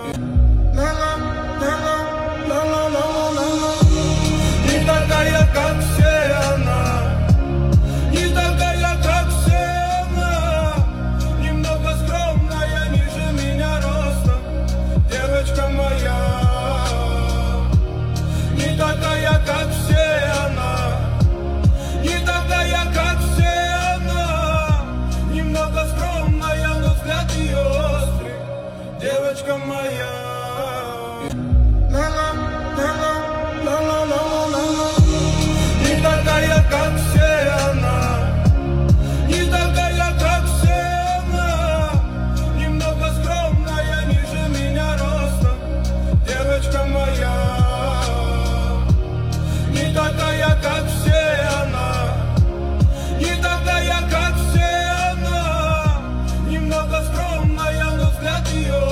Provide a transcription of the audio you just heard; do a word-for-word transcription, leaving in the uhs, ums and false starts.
Не такая, как все она, не такая, как все она. Немного скромная, ниже меня ростом, девочка моя. Не такая, как все она, не такая, как все она. Немного скромная, но взгляд ее острый, девочка моя.